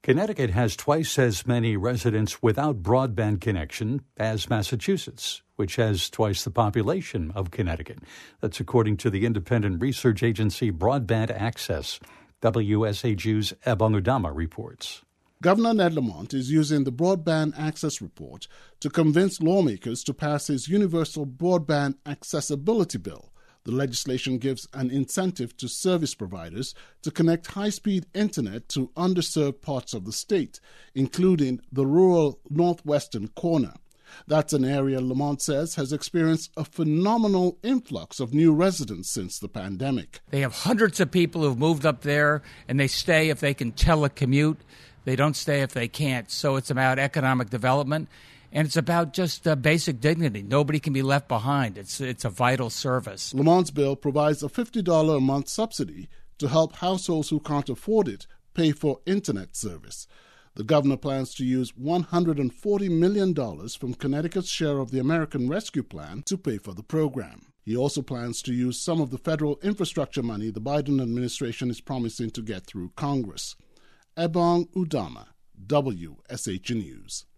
Connecticut has twice as many residents without broadband connection as Massachusetts, which has twice the population of Connecticut. That's according to the independent research agency Broadband Access. WSHU's Ebong Udama reports. Governor Ned Lamont is using the Broadband Access Report to convince lawmakers to pass his Universal Broadband Accessibility Bill. The legislation gives an incentive to service providers to connect high-speed internet to underserved parts of the state, including the rural northwestern corner. That's an area Lamont says has experienced a phenomenal influx of new residents since the pandemic. They have hundreds of people who've moved up there, and they stay if they can telecommute. They don't stay if they can't. So it's about economic development. And it's about just basic dignity. Nobody can be left behind. It's a vital service. Lamont's bill provides a $50 a month subsidy to help households who can't afford it pay for internet service. The governor plans to use $140 million from Connecticut's share of the American Rescue Plan to pay for the program. He also plans to use some of the federal infrastructure money the Biden administration is promising to get through Congress. Ebong Udama, WSH News.